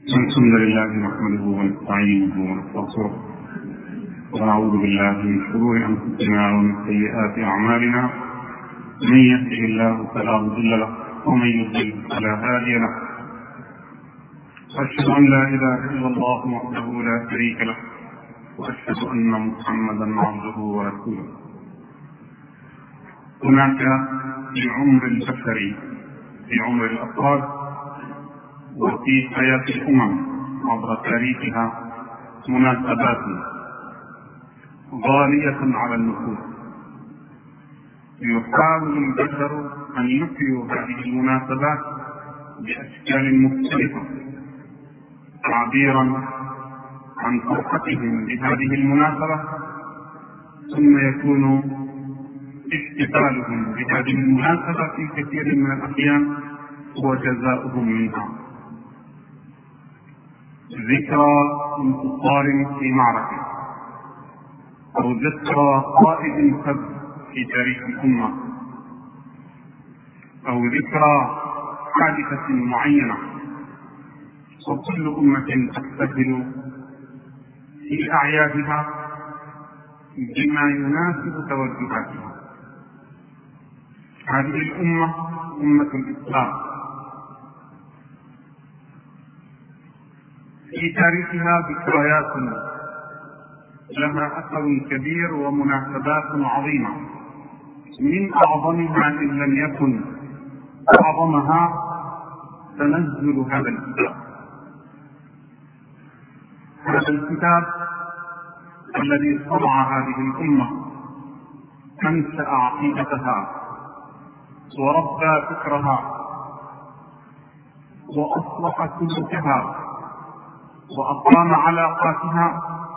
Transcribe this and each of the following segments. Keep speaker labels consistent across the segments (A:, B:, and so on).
A: الحمد لله نحمده ونستعينه ونستغفره ونعوذ بالله من شرور انفسنا ومن سيئات اعمالنا. من يهده الله فلا مضل له ومن يضلل فلا هادي له. واشهد ان لا اله الا الله وحده لا شريك له واشهد ان محمدا عبده ورسوله. هناك في عمر البشر في عمر الافراد وفي حياة الأمم عبر تاريخها مناسبات غالية على النفوس، يحاول البشر أن يحيوا هذه المناسبات بأشكال مختلفة تعبيرا عن فرحتهم بهذه المناسبة، ثم يكون احتفالهم بهذه المناسبة في كثير من الأحيان هو جزاؤهم منها. ذكرى انتصار في معركة أو ذكرى قائد فذ في تاريخ الأمة أو ذكرى حادثة معينة، وكل أمة تحتفل في أعيادها بما يناسب توجهاتها. هذه الأمة أمة الإسلام في تاريخها ذكريات لها أثر كبير ومناسبات عظيمة، من أعظمها إن لم يكن أعظمها تنزل هذا الكتاب. هذا الكتاب الذي صنع هذه الأمة، أنشأ عقيدتها وربى فكرها وأصلح سلوكها وأقام علاقاتها.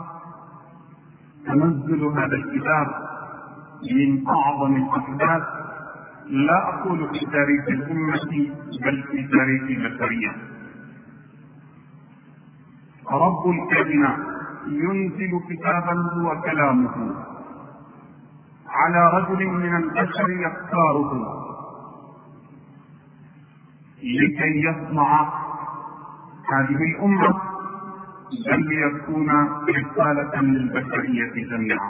A: تنزل هذا الكتاب من أعظم الأحداث، لا أقول في تاريخ الأمة بل في تاريخ البشرية. رب الكائنات ينزل كتابا هو كلامه على رجل من البشر يختاره لكي يصنع هذه الأمة، بل ليكون رسالة للبشرية جميعا.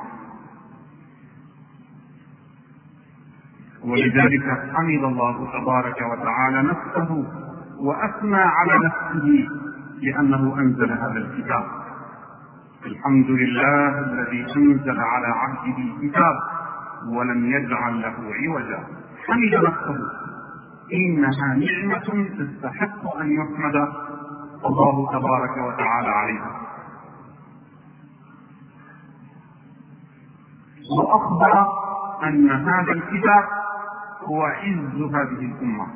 A: ولذلك حمد الله تبارك وتعالى نفسه وأثنى على نفسه لأنه أنزل هذا الكتاب. الحمد لله الذي أنزل على عبده الكتاب ولم يجعل له عوجا. حمد نفسه، إنها نعمة تستحق أن يحمد الله تبارك وتعالى عليها. وأخبر أن هذا الكتاب هو عز هذه الأمة.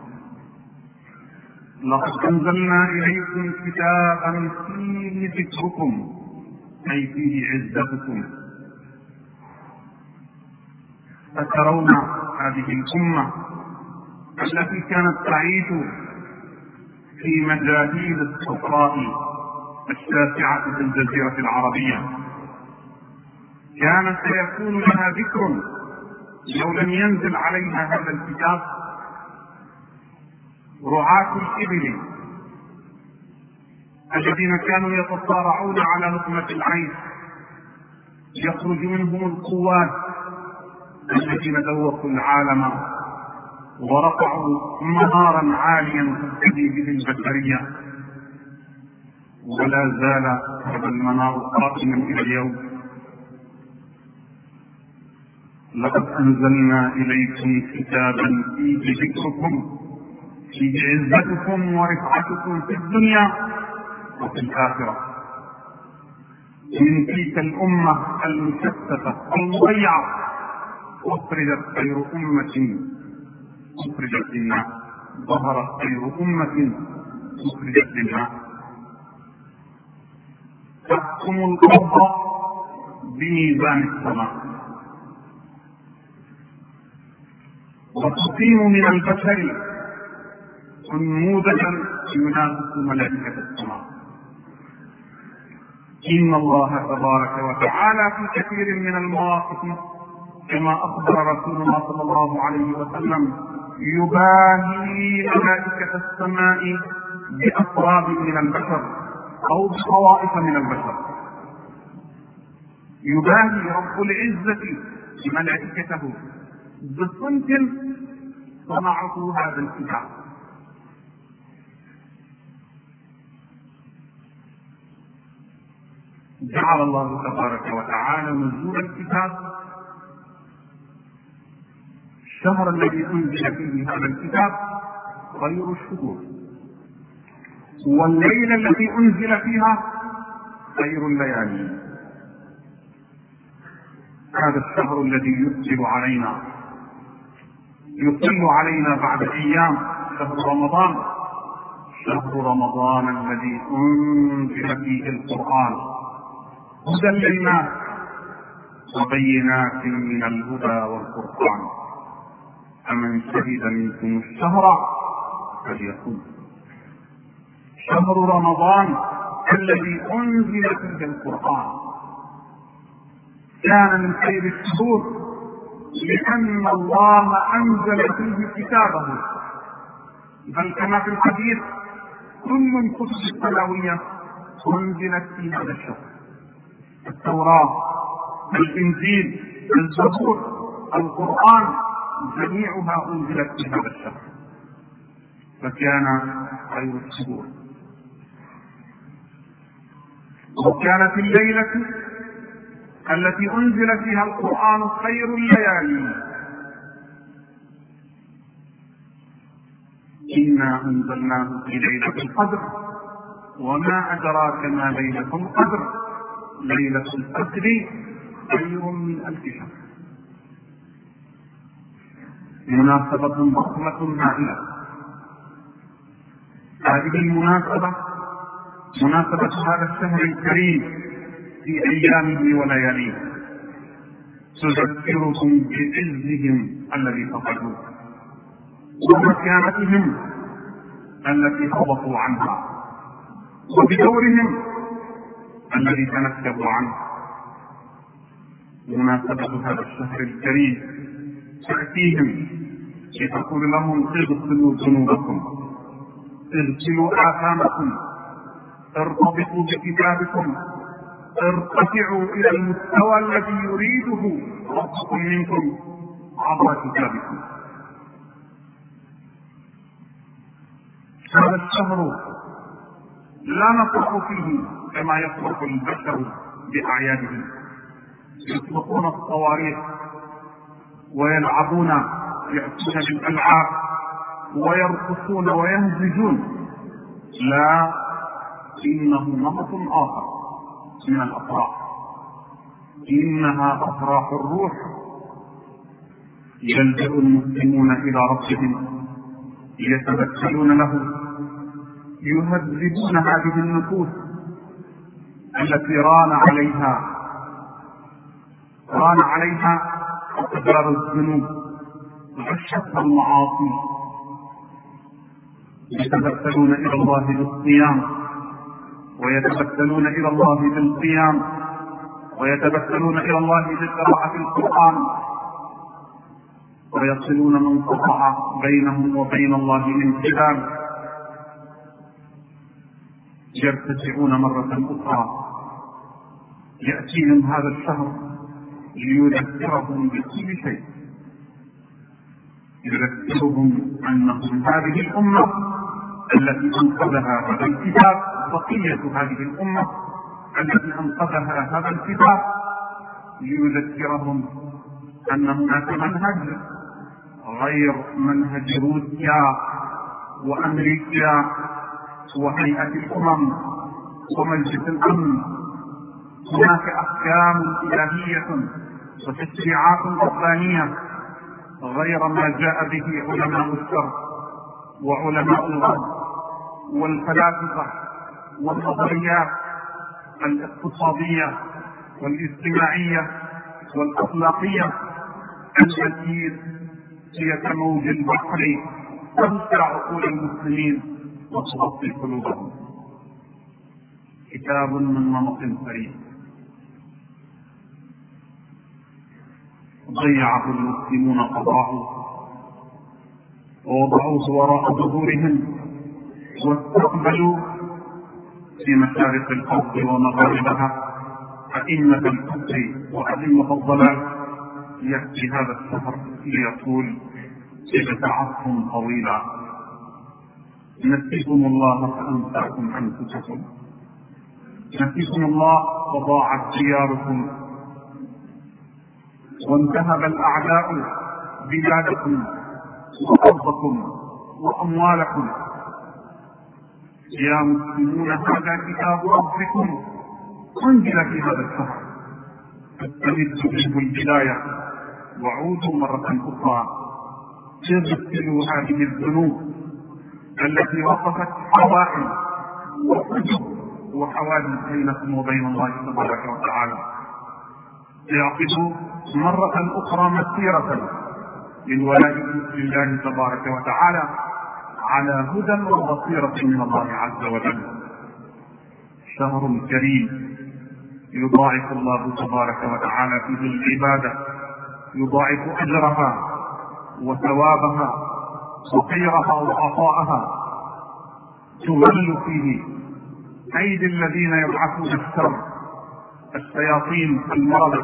A: لقد أنزلنا إليكم كتابا فيه ذكركم، أي فيه عزتكم. فترون هذه الأمة التي كانت تعيش في مجاهيل الصحراء الشاسعة في الجزيرة العربية، كان سيكون لها ذكر لو لم ينزل عليها هذا الكتاب. رعاة الإبل الذين كانوا يتصارعون على لقمة العيش، يخرج منهم القوات الذين ذوقوا العالم ورفعوا منارا عاليا تهتدي به البشرية، ولا زال هذا المنار قائما إلى اليوم. لقد أنزلنا إليكم كتابا فيه ذكركم، فيه عزتكم ورفعتكم في الدنيا وفي الآخرة. من تلك الأمة المشتتة المضيعة أخرجت خير أمة أخرجت للناس، ظهرت خير أمة أخرجت للناس. تحكم الأرض بميزان السماء، وتقيم من البشر نموذجا ينافس ملائكة السماء. إن الله تبارك وتعالى في كثير من المواقف كما أخبر رسول الله صلى الله عليه وسلم يباهي ملائكة السماء بأفراد من البشر أو بطوائف من البشر. يباهي رب العزة ملائكته بصنف صنعه هذا الكتاب. جعل الله تبارك وتعالى نزول الكتاب الشهر الذي أنزل فيه هذا الكتاب خير الشهور، والليلة التي أنزل فيها خير الليالي. هذا الشهر الذي يطل علينا بعد أيام شهر رمضان، شهر رمضان الذي أنزل فيه القرآن هدى للناس وبينات من الهدى والفرقان، فمن شهد منكم الشهر فليصوم. شهر رمضان الذي أنزل فيه القرآن كان من خير الشهور، لأن الله أنزل فيه كتابه، بل كما في الحديث كل الكتب السماوية أنزلت في هذا الشهر: التوراة، الإنجيل، الزبور، القرآن، جميعها أنزلت في هذا الشهر، فكان خير الشهور. وكانت الليلة التي أنزل فيها القرآن خير الليالي. إنا أنزلناه في ليلة القدر وما أدراك ما ليلة القدر، ليلة القدر خير من 1000 شهر. مناسبة ضخمة هائلة. هذه المناسبة مناسبة هذا الشهر الكريم في أيامه ولياليه تذكركم بعزهم الذي فقدوه ومكانتهم التي هبطوا عنها وبدورهم الذي تنكبوا عنه. مناسبة هذا الشهر الكريم تأتيهم لتقول لهم: اغسلوا ذنوبكم، اغسلوا آثامكم، ارتبطوا بكتابكم، ارتفعوا إلى المستوى الذي يريده ربكم منكم عبر كتابكم. هذا الشهر لا نفرح فيه كما يفرح البشر بأعيادهم، يطلقون الصواريخ ويلعبون، يأتون بالألعاب ويرقصون ويهزجون. لا، إنه نمط آخر من الأفراح، إنها أفراح الروح. يلجأ المسلمون إلى ربهم، يتبتلون له، يهذبون هذه النفوس التي ران عليها أقدار الذنوب وعشتها المعاصي. يتبتلون إلى الله بالصيام، ويتبتلون إلى الله بالقيام، ويتبتلون إلى الله بقراءة القرآن، ويصلون من قطع بينهم وبين الله من خلال، يرتفعون مرة أخرى. يأتيهم هذا الشهر ليذكرهم بكل شيء، يذكرهم أنهم هذه الأمة التي أنقذها هذا الكتاب، بقية هذه الأمة التي أنقذها هذا الكتاب، ليذكرهم أن هناك منهج غير منهج روسيا وأمريكا وهيئة الأمم ومجلس الأمن. هناك أحكام إلهية وتشريعات ربانية غير ما جاء به علماء الشرق وعلماء الغرب والفلاسفة والنظريات الاقتصادية والاجتماعية والأخلاقية التي هي كموج البحر تمسع عقول المسلمين وتغطي قلوبهم. كتاب من نمط فريد ضيعه المسلمون قضاءه ووضعوه وراء ظهورهم، واستقبلوا في مشارق الأرض ومغاربها أئمة الكفر وأئمة الضلال، يأتي هذا الشهر ليقول ابتعثتم طويلا، نسيتم الله فأنساكم أنفسكم، نسيتم الله وضاعت دياركم، وانتهب الأعداء بلادكم وأرضكم وأموالكم. يا مسلمون هذا كتاب ربكم أنزل في هذا الشهر، فاستمدوا منه البداية وعودوا مرة أخرى اغسلوا هذه الذنوب التي وقفت حوائل وحجب وحوادث بينكم وبين الله تبارك وتعالى. اعقدوا مرة أخرى مسيرة للولاء لله تبارك وتعالى على هدى وبصيرة من الله عز وجل. شهر كريم يضاعف الله تبارك وتعالى فيه العبادة، يضاعف أجرها وثوابها وخيرها وعطاءها. تمل فيه أيدي الذين يبعثون الشر، الشياطين المرض،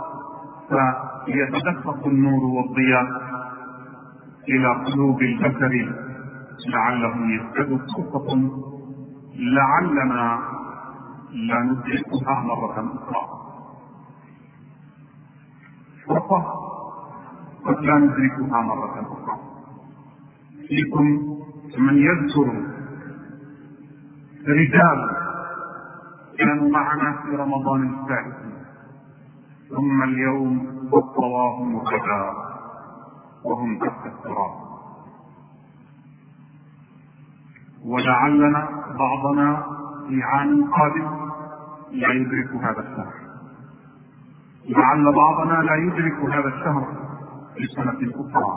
A: فيتدفق النور والضياء إلى قلوب البشر لعلهم يهتدوا. فرصة لعلنا لا ندركها مرة أخرى، فرصة قد لا ندركها مرة أخرى. فيكم من يذكر رجال كانوا معنا في رمضان الفائت ثم اليوم طواهم غدا وهم تحت التراب، ولعلنا بعضنا في عام قادم لا يدرك هذا الشهر، لعل بعضنا لا يدرك هذا الشهر في سنة أخرى.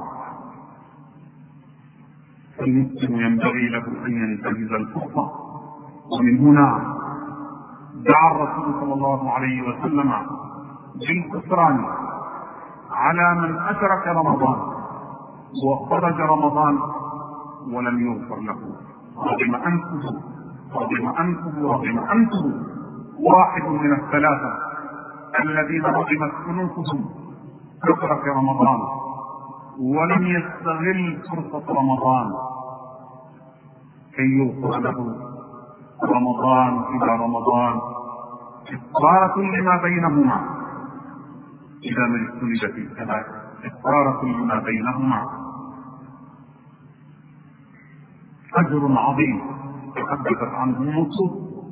A: فالمسلم ينبغي له أن ينتهز الفرصة. ومن هنا دعا الرسول صلى الله عليه وسلم بالخسران على من أدرك رمضان وخرج رمضان ولم يغفر له. رغم أنفه واحد من الثلاثة الذين رغمت أنوفهم أدرك رمضان ولم يستغل فرصة رمضان كي يغفر له رمضان إلى رمضان، إفطارة لما بينهما إذا ما اجتنبت الكبائر، إفطارة لما بينهما. أجر عظيم تحدثت عنه النصوص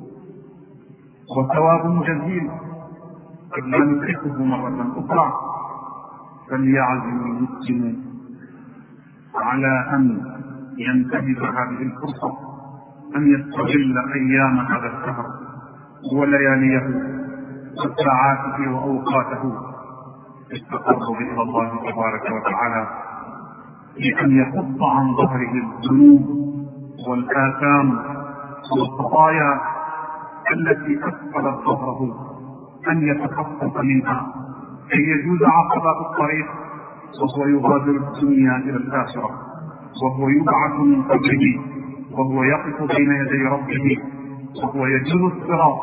A: وثواب جزيل قد لا ندركه مرة أخرى. فليعزم المسلم على أن ينتهز هذه الفرصة، أن يستغل أيام هذا الشهر ولياليه وساعاته وأوقاته في التقرب إلى الله تبارك وتعالى، لأن يحط عن ظهره الذنوب والآثام والخطايا التي أثقلت ظهره، أن يتخفف منها كي يجوز عقبات الطريق وهو يغادر الدنيا إلى الآخرة، وهو يبعث من قبره، وهو يقف بين يدي ربه، وهو يجوز الصراط،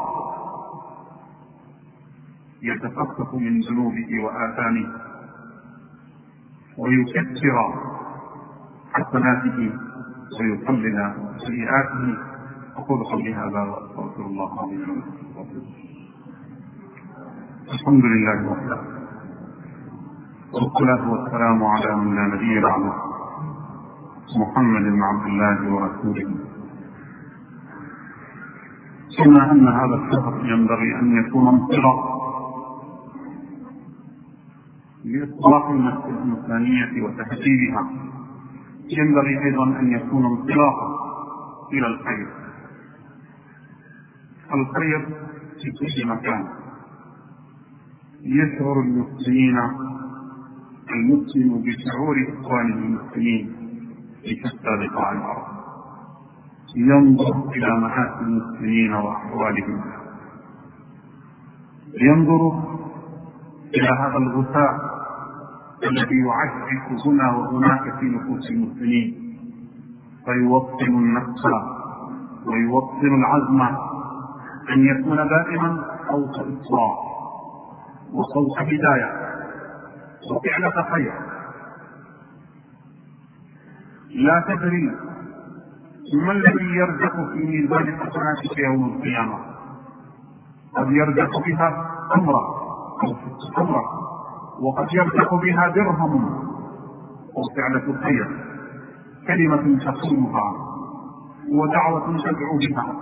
A: يتخفف من ذنوبه وآثامه ويكثر حسناته ويقلل سيئاته. أقول قولي هذا وأستغفر الله لي ولكم. الحمد لله وحده، والصلاة والسلام على من لا نبي بعده، محمد بن عبد الله ورسوله. كما أن هذا الشهر ينبغي أن يكون انطلاقا لإصلاح النفس الإنسانية وتهذيبها، ينبغي أيضا أن يكون انطلاقا إلى الخير. الخير في كل مكان. يشعر المسلم بشعور إخوانه المسلمين في شتى بقاع الأرض، ينظر إلى محاسن المسلمين وأحوالهم، ينظر إلى هذا الغثاء الذي يعشش هنا وهناك في نفوس المسلمين، فيوطن النفس ويوطن العزم أن يكون دائما صوت إصلاح وصوت هداية وفعلة خير. لا تدري ما الذي يرجح في ميزان حسناتك يوم القيامة. قد يرجح بها أمرة وقد يرجح بها درهم أو فعلة خير، كلمة تقولها ودعوة تدعو بها،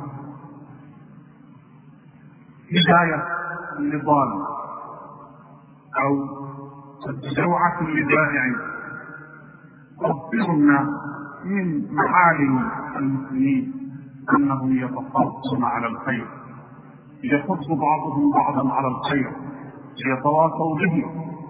A: هداية لضال أو دعوة لدائع تخبرنا من معالم المسلمين أنهم يتحرصون على الخير، يحث بعضهم بعضا على الخير، يتواصوا به،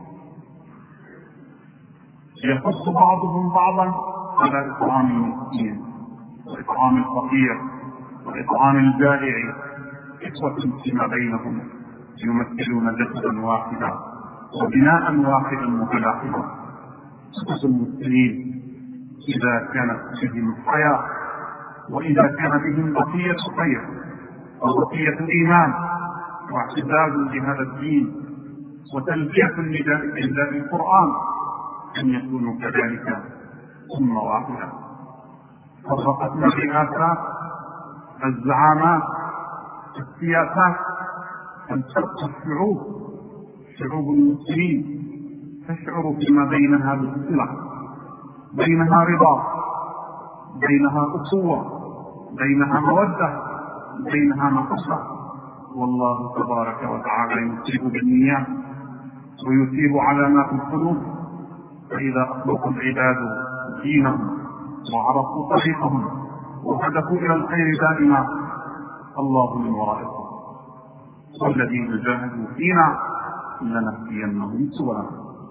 A: يحث بعضهم بعضا على إطعام المسكين وإطعام الفقير وإطعام الجائع، إخوة فيما بينهم يمثلون جسدا واحدا وبناء واحدا متلاحما. إخوة المسلمين إذا كانت بهم حياة وإذا كان بهم بقية خير وبقية إيمان واعتداد بهذا الدين وتلبية لنداء القرآن، أن يكونوا كذلك أمة واحدة. فرقتنا الرئاسات، الزعامات، السياسات، أن تبقى شعوب المسلمين تشعر فيما بينها بالصلة، بينها رضا، بينها أخوة، بينها مودة، بينها محبة. والله تبارك وتعالى يصيب بالنيات ويصيب على ما في القلوب. فإذا أخلص العباد دينهم وعرفوا طريقهم وهدفوا إلى الخير دائما، الله من ورائهم. والذين جاهدوا فينا لنهدينهم سبلنا.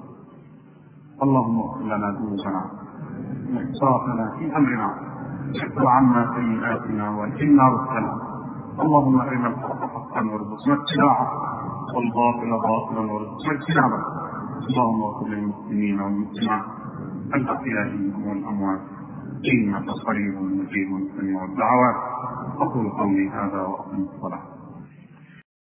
A: اللهم اغفر لنا ذنوبنا وإسرافنا في أمرنا واغفر عنا سيئاتنا وإنا رسلنا. اللهم أرنا الحق حقا وارزقنا اتباعه والباطل باطلا وارزقنا اجتنابه. اللهم اغفر للمسلمين والمسلمات الأحياء منهم والأموات إنك قريب مجيب سميع الدعوات. أقول قولي هذا وأقم الصلاة.